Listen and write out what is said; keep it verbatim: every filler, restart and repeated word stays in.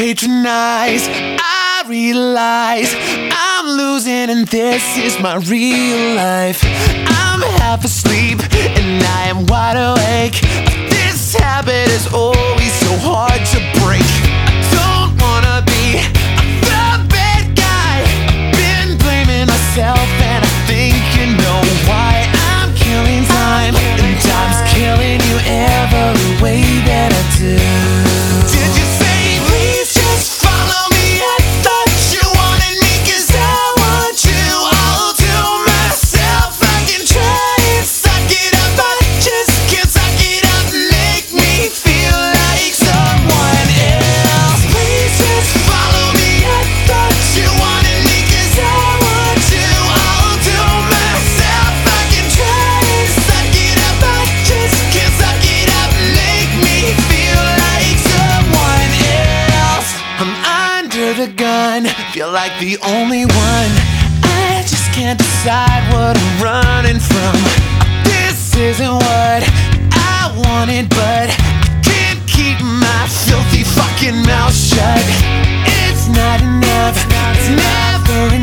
patronize. I realize I'm losing and this is my real life. I'm half asleep and I am wide awake. This habit is always so hard to break. I don't wanna be the bad guy. I've been blaming myself and I think you know why. I'm killing time and time's killing you every way that I do. Did you say please just follow me? I thought you wanted me cause I want you. I'll do myself. I can try and suck it up, but I just can't suck it up. Make me feel like someone else. Please just follow me. I thought you wanted me cause I want you. I'll do myself. I can try and suck it up, but I just can't suck it up. Make me feel like someone else. I'm under the gun, feel like the only one. I just can't decide what I'm running from. This isn't what I wanted, but I can't keep my filthy fucking mouth shut. It's not enough, it's never enough.